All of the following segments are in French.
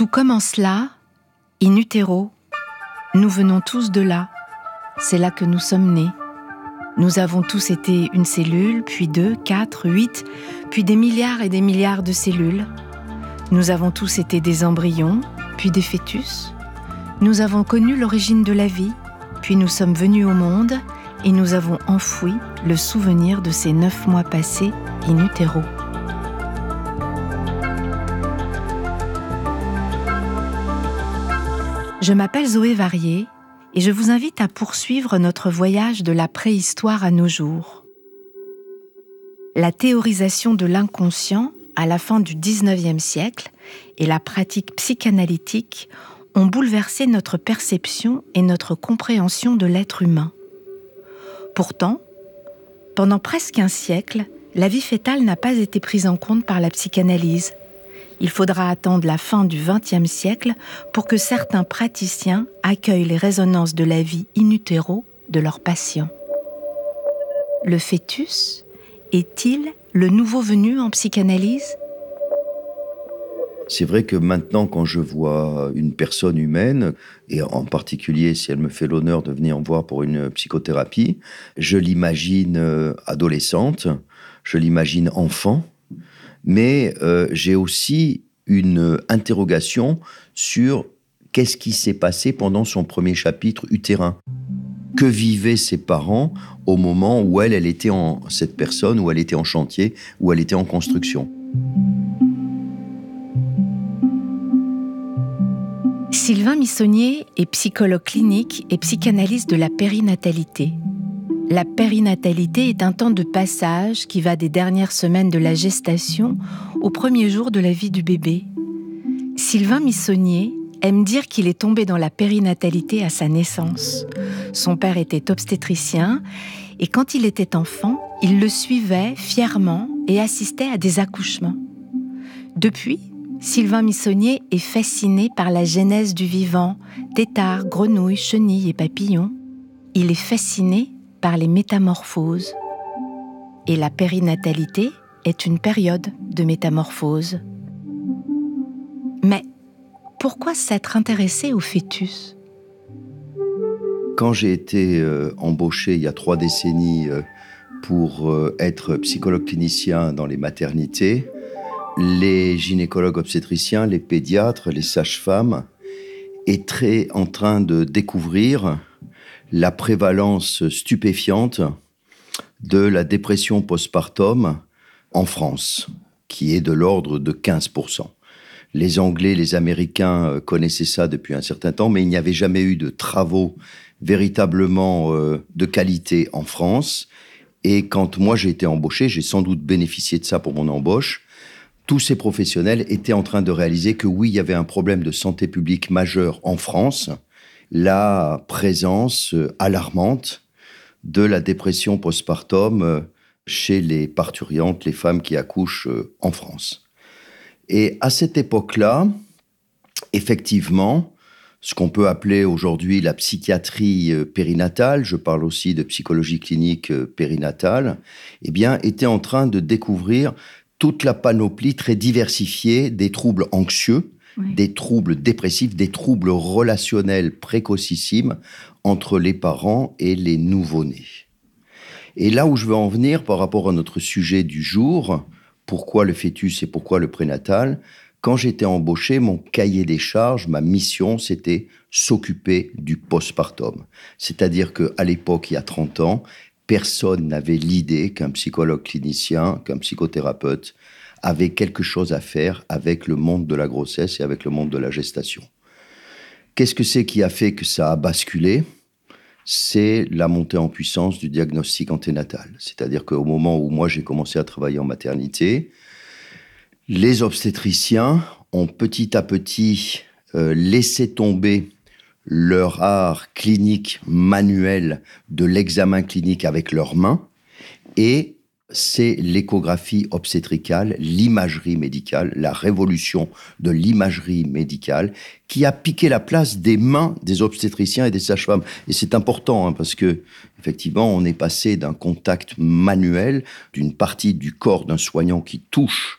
Tout commence là, in utero. Nous venons tous de là. C'est là que nous sommes nés. Nous avons tous été une cellule, puis 2, 4, 8, puis des milliards et des milliards de cellules. Nous avons tous été des embryons, puis des fœtus. Nous avons connu l'origine de la vie, puis nous sommes venus au monde et nous avons enfoui le souvenir de ces 9 mois passés in utero. Je m'appelle Zoé Varier et je vous invite à poursuivre notre voyage de la préhistoire à nos jours. La théorisation de l'inconscient à la fin du XIXe siècle et la pratique psychanalytique ont bouleversé notre perception et notre compréhension de l'être humain. Pourtant, pendant presque un siècle, la vie fœtale n'a pas été prise en compte par la psychanalyse. Il faudra attendre la fin du XXe siècle pour que certains praticiens accueillent les résonances de la vie in utero de leurs patients. Le fœtus est-il le nouveau venu en psychanalyse ? C'est vrai que maintenant, quand je vois une personne humaine, et en particulier si elle me fait l'honneur de venir me voir pour une psychothérapie, je l'imagine adolescente, je l'imagine enfant, mais j'ai aussi une interrogation sur qu'est-ce qui s'est passé pendant son premier chapitre utérin. Que vivaient ses parents au moment où elle était cette personne, où elle était en chantier, où elle était en construction. Sylvain Missonnier est psychologue clinique et psychanalyste de la périnatalité. La périnatalité est un temps de passage qui va des dernières semaines de la gestation aux premiers jours de la vie du bébé. Sylvain Missonnier aime dire qu'il est tombé dans la périnatalité à sa naissance. Son père était obstétricien et quand il était enfant, il le suivait fièrement et assistait à des accouchements. Depuis, Sylvain Missonnier est fasciné par la genèse du vivant, têtards, grenouilles, chenilles et papillons. Il est fasciné par les métamorphoses. Et la périnatalité est une période de métamorphose. Mais pourquoi s'être intéressé au fœtus ? Quand j'ai été embauché il y a 3 décennies pour être psychologue clinicien dans les maternités, les gynécologues obstétriciens, les pédiatres, les sages-femmes étaient en train de découvrir la prévalence stupéfiante de la dépression postpartum en France, qui est de l'ordre de 15%. Les Anglais, les Américains connaissaient ça depuis un certain temps, mais il n'y avait jamais eu de travaux véritablement de qualité en France. Et quand moi j'ai été embauché, j'ai sans doute bénéficié de ça pour mon embauche, tous ces professionnels étaient en train de réaliser que oui, il y avait un problème de santé publique majeur en France, la présence alarmante de la dépression postpartum chez les parturientes, les femmes qui accouchent en France. Et à cette époque-là, effectivement, ce qu'on peut appeler aujourd'hui la psychiatrie périnatale, je parle aussi de psychologie clinique périnatale, eh bien, était en train de découvrir toute la panoplie très diversifiée des troubles anxieux, oui, des troubles dépressifs, des troubles relationnels précocissimes entre les parents et les nouveau-nés. Et là où je veux en venir par rapport à notre sujet du jour, pourquoi le fœtus et pourquoi le prénatal, quand j'étais embauché, mon cahier des charges, ma mission, c'était s'occuper du postpartum. C'est-à-dire qu'à l'époque, il y a 30 ans, personne n'avait l'idée qu'un psychologue clinicien, qu'un psychothérapeute avait quelque chose à faire avec le monde de la grossesse et avec le monde de la gestation. Qu'est-ce que c'est qui a fait que ça a basculé ? C'est la montée en puissance du diagnostic anténatal. C'est-à-dire qu'au moment où moi j'ai commencé à travailler en maternité, les obstétriciens ont petit à petit laissé tomber leur art clinique manuel de l'examen clinique avec leurs mains, et c'est l'échographie obstétricale, l'imagerie médicale, la révolution de l'imagerie médicale qui a piqué la place des mains des obstétriciens et des sages-femmes. Et c'est important parce que, effectivement, on est passé d'un contact manuel, d'une partie du corps d'un soignant qui touche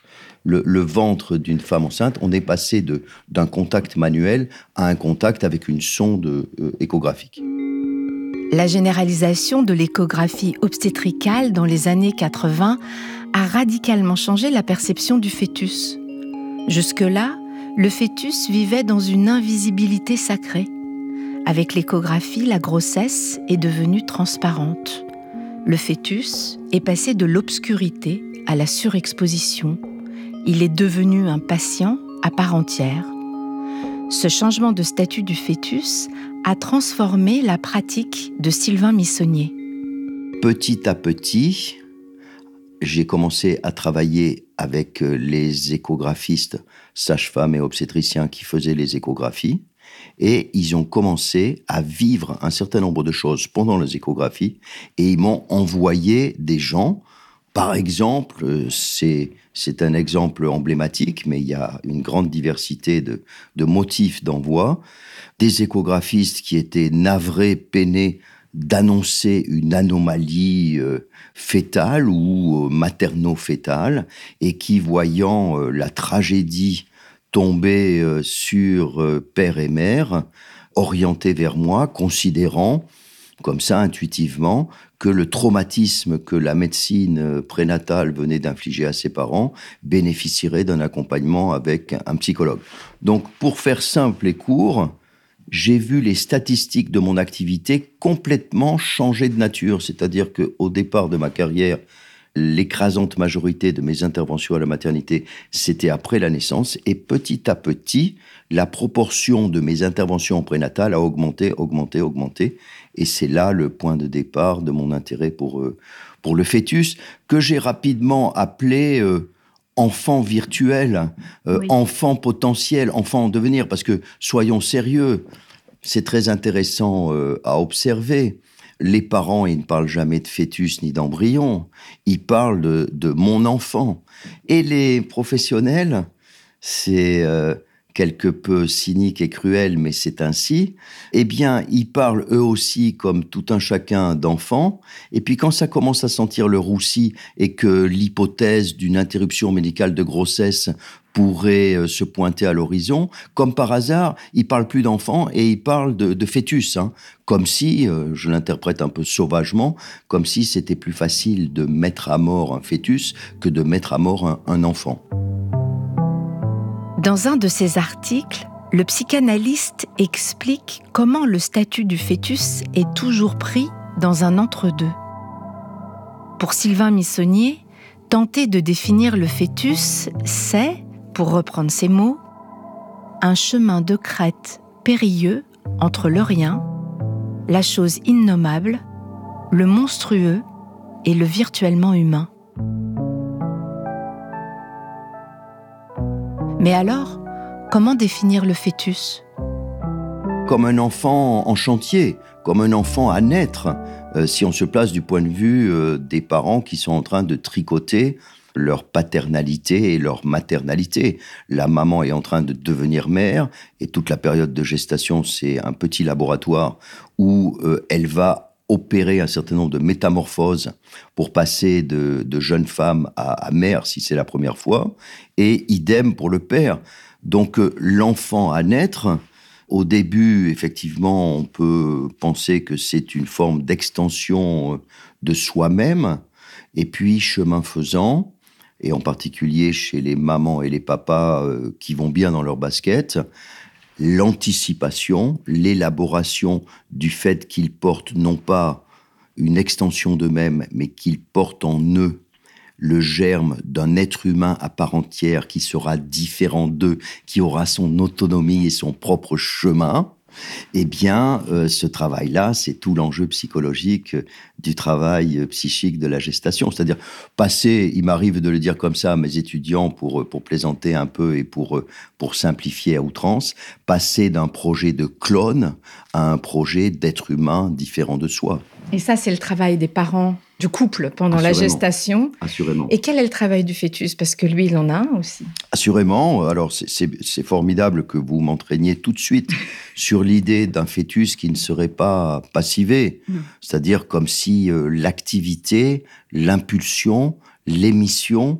le ventre d'une femme enceinte, on est passé d'un contact manuel à un contact avec une sonde échographique. La généralisation de l'échographie obstétricale dans les années 80 a radicalement changé la perception du fœtus. Jusque-là, le fœtus vivait dans une invisibilité sacrée. Avec l'échographie, la grossesse est devenue transparente. Le fœtus est passé de l'obscurité à la surexposition. Il est devenu un patient à part entière. Ce changement de statut du fœtus a transformé la pratique de Sylvain Missonnier. Petit à petit, j'ai commencé à travailler avec les échographistes, sages-femmes et obstétriciens qui faisaient les échographies. Et ils ont commencé à vivre un certain nombre de choses pendant les échographies. Et ils m'ont envoyé des gens. Par exemple, c'est un exemple emblématique, mais il y a une grande diversité de motifs d'envoi. Des échographistes qui étaient navrés, peinés d'annoncer une anomalie fœtale ou materno-fœtale, et qui, voyant la tragédie tomber sur père et mère, orientés vers moi, considérant, comme ça intuitivement, que le traumatisme que la médecine prénatale venait d'infliger à ses parents bénéficierait d'un accompagnement avec un psychologue. Donc, pour faire simple et court, j'ai vu les statistiques de mon activité complètement changer de nature. C'est-à-dire qu'au départ de ma carrière, l'écrasante majorité de mes interventions à la maternité, c'était après la naissance. Et petit à petit, la proportion de mes interventions en prénatal a augmenté. Et c'est là le point de départ de mon intérêt pour le fœtus, que j'ai rapidement appelé enfant virtuel, Oui. enfant potentiel, enfant en devenir. Parce que, soyons sérieux, c'est très intéressant à observer. Les parents, ils ne parlent jamais de fœtus ni d'embryon. Ils parlent de mon enfant. Et les professionnels, c'est quelque peu cynique et cruel, mais c'est ainsi. Eh bien, ils parlent eux aussi, comme tout un chacun, d'enfants. Et puis quand ça commence à sentir le roussi et que l'hypothèse d'une interruption médicale de grossesse pourrait se pointer à l'horizon, comme par hasard, ils parlent plus d'enfants et ils parlent de fœtus, hein, comme si, je l'interprète un peu sauvagement, comme si c'était plus facile de mettre à mort un fœtus que de mettre à mort un enfant. Dans un de ses articles, le psychanalyste explique comment le statut du fœtus est toujours pris dans un entre-deux. Pour Sylvain Missonnier, tenter de définir le fœtus, c'est, pour reprendre ses mots, un chemin de crête périlleux entre le rien, la chose innommable, le monstrueux et le virtuellement humain. Mais alors, comment définir le fœtus ? Comme un enfant en chantier, comme un enfant à naître, si on se place du point de vue des parents qui sont en train de tricoter leur paternalité et leur maternalité. La maman est en train de devenir mère, et toute la période de gestation, c'est un petit laboratoire où elle va opérer un certain nombre de métamorphoses pour passer de jeune femme à mère, si c'est la première fois, et idem pour le père. Donc l'enfant à naître, au début, effectivement, on peut penser que c'est une forme d'extension de soi-même, et puis chemin faisant, et en particulier chez les mamans et les papas qui vont bien dans leur basket, l'anticipation, l'élaboration du fait qu'ils portent non pas une extension d'eux-mêmes, mais qu'ils portent en eux le germe d'un être humain à part entière qui sera différent d'eux, qui aura son autonomie et son propre chemin. Eh bien, ce travail-là, c'est tout l'enjeu psychologique du travail psychique de la gestation. C'est-à-dire, passer, il m'arrive de le dire comme ça à mes étudiants pour plaisanter un peu et pour simplifier à outrance, passer d'un projet de clone à un projet d'être humain différent de soi. Et ça, c'est le travail des parents, du couple, pendant la gestation. Assurément. Et quel est le travail du fœtus ? Parce que lui, il en a un aussi. Assurément. Alors, c'est formidable que vous m'entraîniez tout de suite sur l'idée d'un fœtus qui ne serait pas passivé. C'est-à-dire comme si l'activité, l'impulsion, l'émission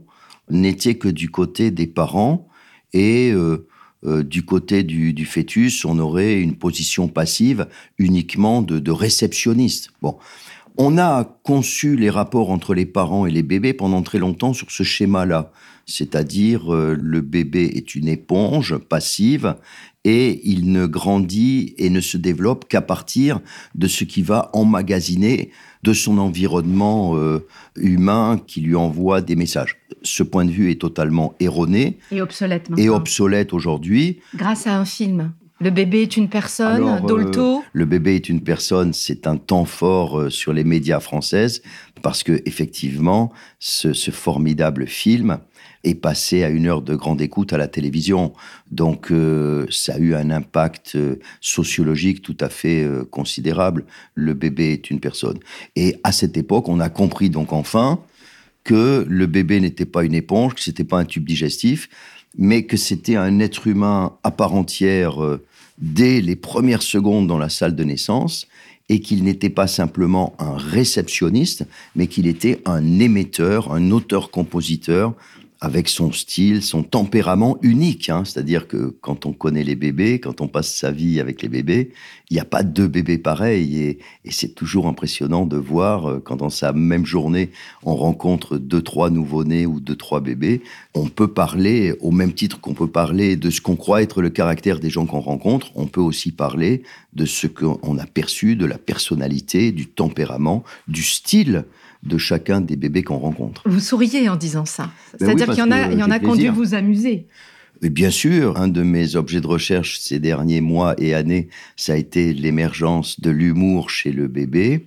n'était que du côté des parents et du côté du fœtus, on aurait une position passive uniquement de réceptionniste. Bon. On a conçu les rapports entre les parents et les bébés pendant très longtemps sur ce schéma-là. C'est-à-dire, le bébé est une éponge passive et il ne grandit et ne se développe qu'à partir de ce qu'il va emmagasiner de son environnement humain qui lui envoie des messages. Ce point de vue est totalement erroné. Et obsolète maintenant. Et obsolète aujourd'hui. Grâce à un film. Le bébé est une personne, Alors, Dolto. Le bébé est une personne, c'est un temps fort sur les médias françaises parce que effectivement, ce formidable film est passé à 1 heure de grande écoute à la télévision. Donc, ça a eu un impact sociologique tout à fait considérable. Le bébé est une personne. Et à cette époque, on a compris donc enfin que le bébé n'était pas une éponge, que c'était pas un tube digestif, mais que c'était un être humain à part entière dès les premières secondes dans la salle de naissance, et qu'il n'était pas simplement un réceptionniste, mais qu'il était un émetteur, un auteur-compositeur, avec son style, son tempérament unique. C'est-à-dire que quand on connaît les bébés, quand on passe sa vie avec les bébés, il n'y a pas 2 bébés pareils. Et c'est toujours impressionnant de voir, quand dans sa même journée, on rencontre 2-3 nouveau-nés ou 2-3 bébés, on peut parler, au même titre qu'on peut parler de ce qu'on croit être le caractère des gens qu'on rencontre, on peut aussi parler de ce qu'on a perçu, de la personnalité, du tempérament, du style de chacun des bébés qu'on rencontre. Vous souriez en disant ça. Ben C'est-à-dire oui, qu'il y en a qui ont dû vous amuser. Et bien sûr, un de mes objets de recherche ces derniers mois et années, ça a été l'émergence de l'humour chez le bébé.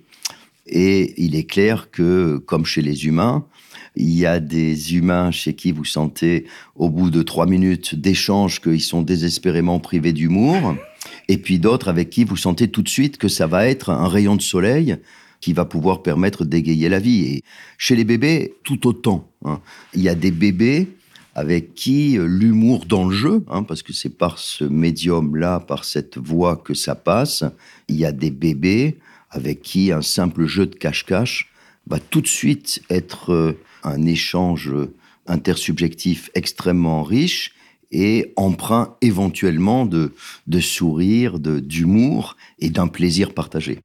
Et il est clair que, comme chez les humains, il y a des humains chez qui vous sentez, au bout de 3 minutes d'échange, qu'ils sont désespérément privés d'humour. Et puis d'autres avec qui vous sentez tout de suite que ça va être un rayon de soleil qui va pouvoir permettre d'égayer la vie. Et chez les bébés, tout autant. Il y a des bébés avec qui l'humour dans le jeu, parce que c'est par ce médium-là, par cette voix que ça passe, il y a des bébés avec qui un simple jeu de cache-cache va tout de suite être un échange intersubjectif extrêmement riche et empreint éventuellement de sourire, d'humour et d'un plaisir partagé.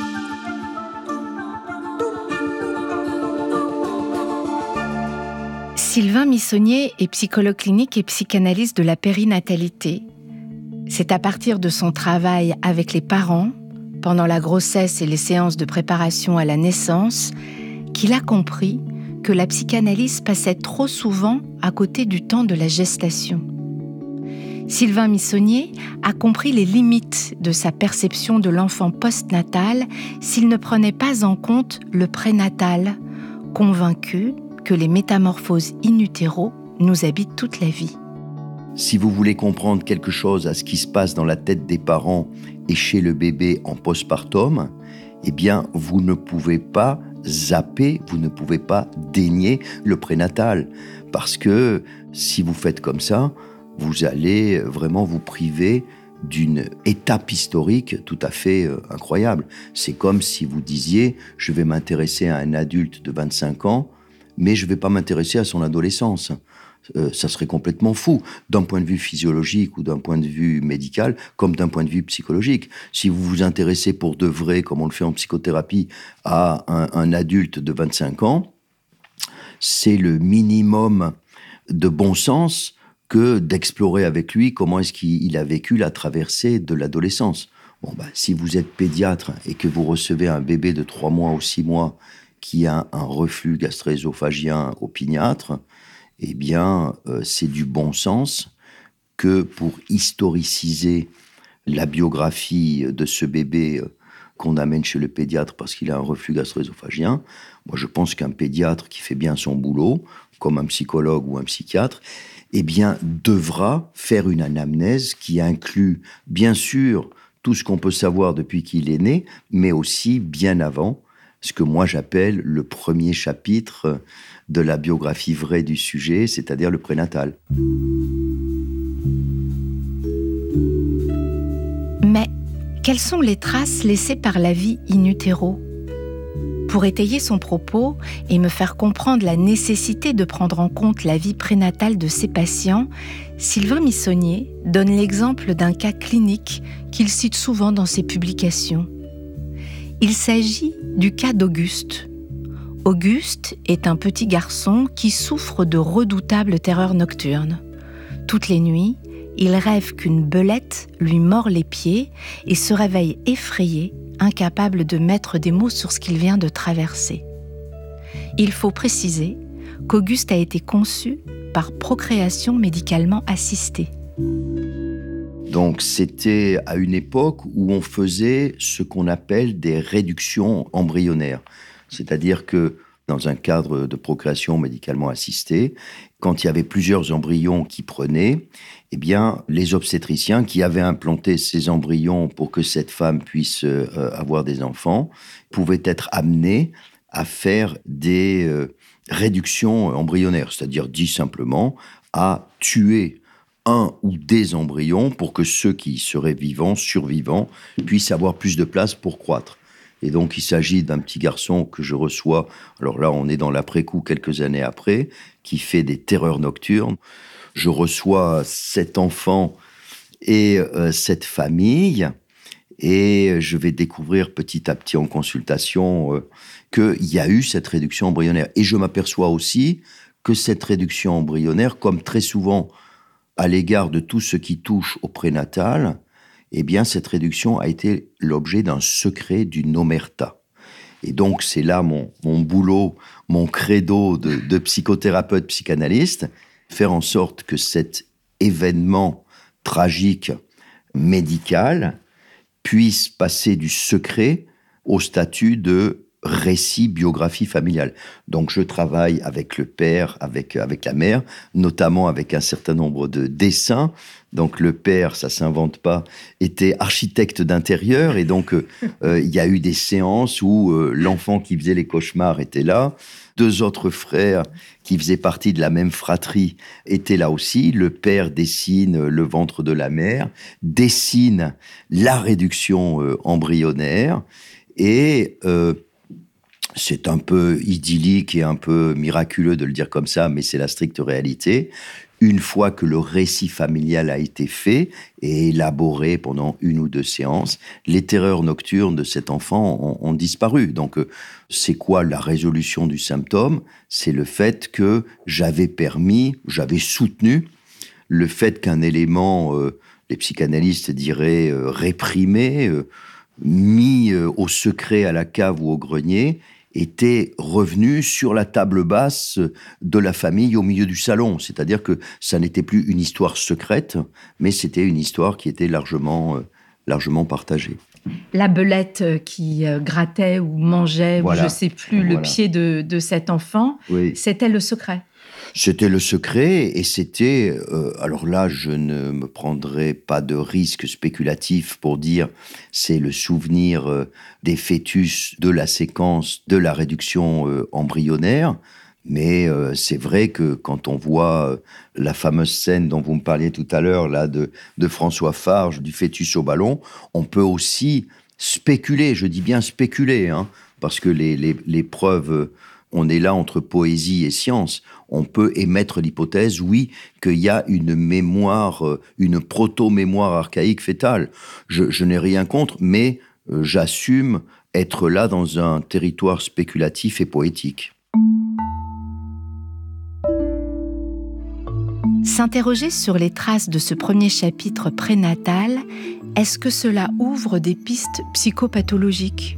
Sylvain Missonnier est psychologue clinique et psychanalyste de la périnatalité. C'est à partir de son travail avec les parents, pendant la grossesse et les séances de préparation à la naissance, qu'il a compris que la psychanalyse passait trop souvent à côté du temps de la gestation. Sylvain Missonnier a compris les limites de sa perception de l'enfant postnatal s'il ne prenait pas en compte le prénatal, convaincu que les métamorphoses in utero nous habitent toute la vie. Si vous voulez comprendre quelque chose à ce qui se passe dans la tête des parents et chez le bébé en postpartum, eh bien, vous ne pouvez pas zapper, vous ne pouvez pas dénier le prénatal. Parce que si vous faites comme ça, vous allez vraiment vous priver d'une étape historique tout à fait incroyable. C'est comme si vous disiez « je vais m'intéresser à un adulte de 25 ans », mais je ne vais pas m'intéresser à son adolescence. Ça serait complètement fou, d'un point de vue physiologique ou d'un point de vue médical, comme d'un point de vue psychologique. Si vous vous intéressez pour de vrai, comme on le fait en psychothérapie, à un adulte de 25 ans, c'est le minimum de bon sens que d'explorer avec lui comment est-ce qu'il a vécu la traversée de l'adolescence. Si vous êtes pédiatre et que vous recevez un bébé de 3 mois ou 6 mois qui a un reflux gastro-œsophagien opiniâtre, eh bien, c'est du bon sens que pour historiciser la biographie de ce bébé qu'on amène chez le pédiatre parce qu'il a un reflux gastro-œsophagien, moi je pense qu'un pédiatre qui fait bien son boulot, comme un psychologue ou un psychiatre, eh bien, devra faire une anamnèse qui inclut, bien sûr, tout ce qu'on peut savoir depuis qu'il est né, mais aussi bien avant, ce que moi j'appelle le premier chapitre de la biographie vraie du sujet, c'est-à-dire le prénatal. Mais quelles sont les traces laissées par la vie in utero ? Pour étayer son propos et me faire comprendre la nécessité de prendre en compte la vie prénatale de ses patients, Sylvain Missonnier donne l'exemple d'un cas clinique qu'il cite souvent dans ses publications. Il s'agit du cas d'Auguste. Auguste est un petit garçon qui souffre de redoutables terreurs nocturnes. Toutes les nuits, il rêve qu'une belette lui mord les pieds et se réveille effrayé, incapable de mettre des mots sur ce qu'il vient de traverser. Il faut préciser qu'Auguste a été conçu par procréation médicalement assistée. Donc c'était à une époque où on faisait ce qu'on appelle des réductions embryonnaires. C'est-à-dire que dans un cadre de procréation médicalement assistée, quand il y avait plusieurs embryons qui prenaient, eh bien, les obstétriciens qui avaient implanté ces embryons pour que cette femme puisse avoir des enfants pouvaient être amenés à faire des réductions embryonnaires, c'est-à-dire dit simplement à tuer un ou des embryons pour que ceux qui seraient vivants, survivants, puissent avoir plus de place pour croître. Et donc, il s'agit d'un petit garçon que je reçois, alors là, on est dans l'après-coup, quelques années après, qui fait des terreurs nocturnes. Je reçois cet enfant et cette famille, et je vais découvrir petit à petit en consultation qu'il y a eu cette réduction embryonnaire. Et je m'aperçois aussi que cette réduction embryonnaire, comme très souvent à l'égard de tout ce qui touche au prénatal, eh bien, cette réduction a été l'objet d'un secret, d'une omerta. Et donc, c'est là mon boulot, mon credo de psychothérapeute psychanalyste, faire en sorte que cet événement tragique médical puisse passer du secret au statut de récit, biographie familiale. Donc, je travaille avec le père, avec la mère, notamment avec un certain nombre de dessins. Donc, le père, ça s'invente pas, était architecte d'intérieur. Et donc, il y a eu des séances où l'enfant qui faisait les cauchemars était là. 2 autres frères qui faisaient partie de la même fratrie étaient là aussi. Le père dessine le ventre de la mère, dessine la réduction embryonnaire. Et c'est un peu idyllique et un peu miraculeux de le dire comme ça, mais c'est la stricte réalité. Une fois que le récit familial a été fait et élaboré pendant 1 ou 2 séances, les terreurs nocturnes de cet enfant ont disparu. Donc, c'est quoi la résolution du symptôme ? C'est le fait que j'avais soutenu le fait qu'un élément, les psychanalystes diraient réprimé, mis au secret à la cave ou au grenier, était revenu sur la table basse de la famille au milieu du salon. C'est-à-dire que ça n'était plus une histoire secrète, mais c'était une histoire qui était largement partagée. La belette qui grattait ou mangeait, voilà. Ou je ne sais plus, le pied de cet enfant, oui. C'était le secret. C'était le secret et c'était... alors là, je ne me prendrai pas de risque spéculatif pour dire c'est le souvenir des fœtus de la séquence de la réduction embryonnaire. Mais c'est vrai que quand on voit la fameuse scène dont vous me parliez tout à l'heure, là, de François Farge, du fœtus au ballon, on peut aussi spéculer, je dis bien spéculer, hein, parce que les preuves... On est là entre poésie et science. On peut émettre l'hypothèse, oui, qu'il y a une mémoire, une proto-mémoire archaïque fœtale. Je n'ai rien contre, mais j'assume être là dans un territoire spéculatif et poétique. S'interroger sur les traces de ce premier chapitre prénatal, est-ce que cela ouvre des pistes psychopathologiques ?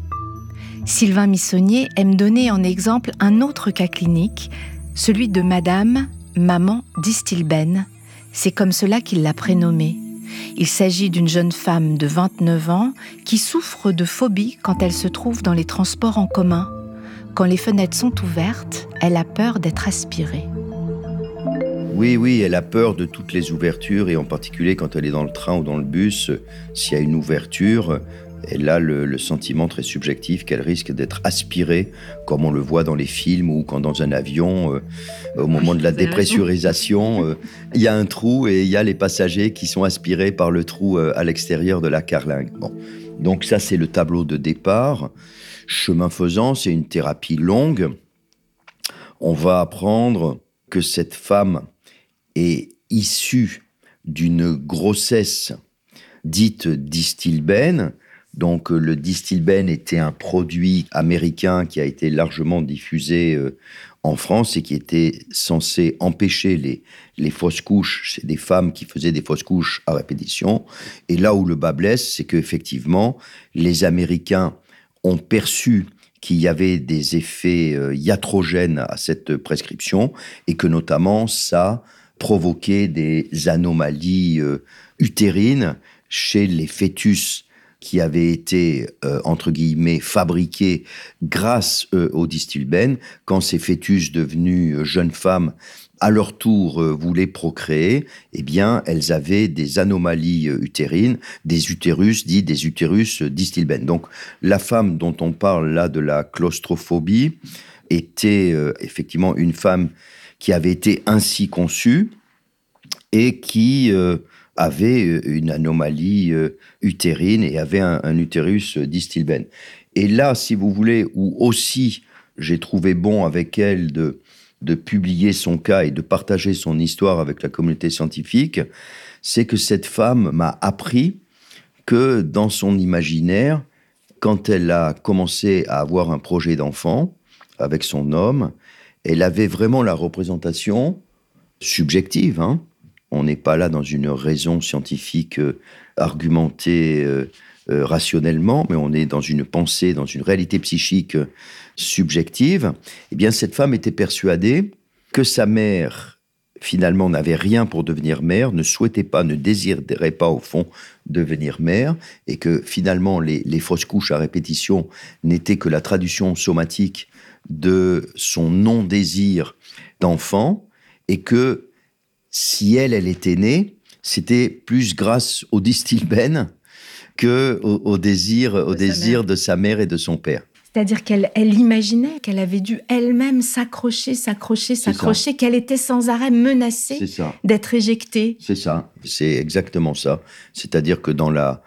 Sylvain Missonnier aime donner en exemple un autre cas clinique, celui de Madame Maman Distilben. C'est comme cela qu'il l'a prénommée. Il s'agit d'une jeune femme de 29 ans qui souffre de phobie quand elle se trouve dans les transports en commun. Quand les fenêtres sont ouvertes, elle a peur d'être aspirée. Oui, elle a peur de toutes les ouvertures et en particulier quand elle est dans le train ou dans le bus, s'il y a une ouverture... Elle a le sentiment très subjectif qu'elle risque d'être aspirée, comme on le voit dans les films ou quand dans un avion, au moment de la dépressurisation, il y a un trou et il y a les passagers qui sont aspirés par le trou à l'extérieur de la carlingue. Bon. Donc ça, c'est le tableau de départ. Chemin faisant, c'est une thérapie longue. On va apprendre que cette femme est issue d'une grossesse dite Distilbène. Donc le Distilbène était un produit américain qui a été largement diffusé en France et qui était censé empêcher les fausses couches chez des femmes qui faisaient des fausses couches à répétition. Et là où le bas blesse, c'est qu'effectivement, les Américains ont perçu qu'il y avait des effets iatrogènes à cette prescription et que notamment ça provoquait des anomalies utérines chez les fœtus qui avaient été, entre guillemets, fabriqués grâce au Distilbène, quand ces fœtus devenus jeunes femmes, à leur tour, voulaient procréer, eh bien, elles avaient des anomalies utérines, des utérus Distilbène. Donc, la femme dont on parle là de la claustrophobie était effectivement une femme qui avait été ainsi conçue et qui avait une anomalie utérine et avait un utérus Distilbène. Et là, si vous voulez, où aussi j'ai trouvé bon avec elle de publier son cas et de partager son histoire avec la communauté scientifique, c'est que cette femme m'a appris que dans son imaginaire, quand elle a commencé à avoir un projet d'enfant avec son homme, elle avait vraiment la représentation subjective, hein. On n'est pas là dans une raison scientifique argumentée rationnellement, mais on est dans une pensée, dans une réalité psychique subjective. Eh bien, cette femme était persuadée que sa mère, finalement, n'avait rien pour devenir mère, ne souhaitait pas, ne désirait pas, au fond, devenir mère, et que, finalement, les fausses couches à répétition n'étaient que la traduction somatique de son non-désir d'enfant, et que si elle était née, c'était plus grâce au Distilbène qu'au désir de sa mère et de son père. C'est-à-dire qu'elle imaginait qu'elle avait dû elle-même s'accrocher, qu'elle était sans arrêt menacée d'être éjectée. C'est ça, c'est exactement ça. C'est-à-dire que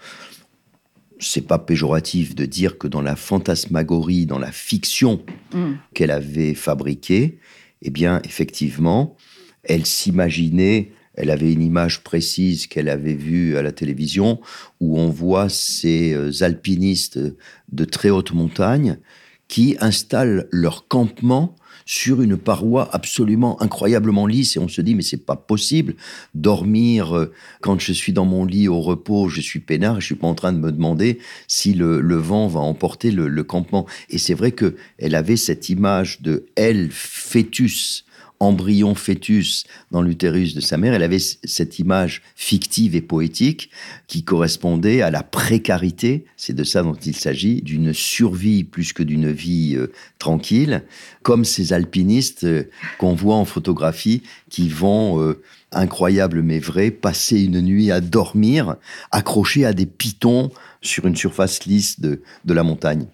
c'est pas péjoratif de dire que dans la fantasmagorie, dans la fiction qu'elle avait fabriquée, eh bien, effectivement, elle s'imaginait, elle avait une image précise qu'elle avait vue à la télévision où on voit ces alpinistes de très haute montagne qui installent leur campement sur une paroi absolument incroyablement lisse et on se dit mais c'est pas possible dormir quand je suis dans mon lit au repos, je suis peinard et je suis pas en train de me demander si le vent va emporter le campement. Et c'est vrai que elle avait cette image de elle fœtus, embryon fœtus dans l'utérus de sa mère, elle avait cette image fictive et poétique qui correspondait à la précarité, c'est de ça dont il s'agit, d'une survie plus que d'une vie tranquille, comme ces alpinistes qu'on voit en photographie qui vont, incroyable mais vrai, passer une nuit à dormir, accrochés à des pitons sur une surface lisse de la montagne.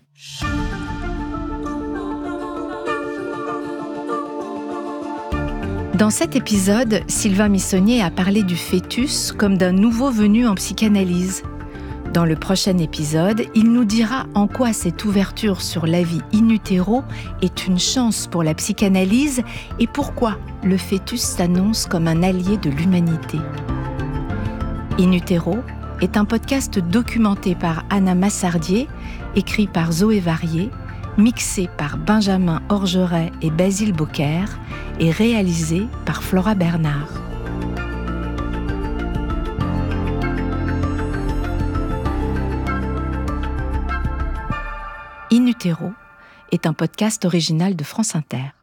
Dans cet épisode, Sylvain Missonnier a parlé du fœtus comme d'un nouveau venu en psychanalyse. Dans le prochain épisode, il nous dira en quoi cette ouverture sur la vie in utero est une chance pour la psychanalyse et pourquoi le fœtus s'annonce comme un allié de l'humanité. In utero est un podcast documenté par Anna Massardier, écrit par Zoé Varier, mixé par Benjamin Orgeret et Basile Beaucaire et réalisé par Flora Bernard. In utero est un podcast original de France Inter.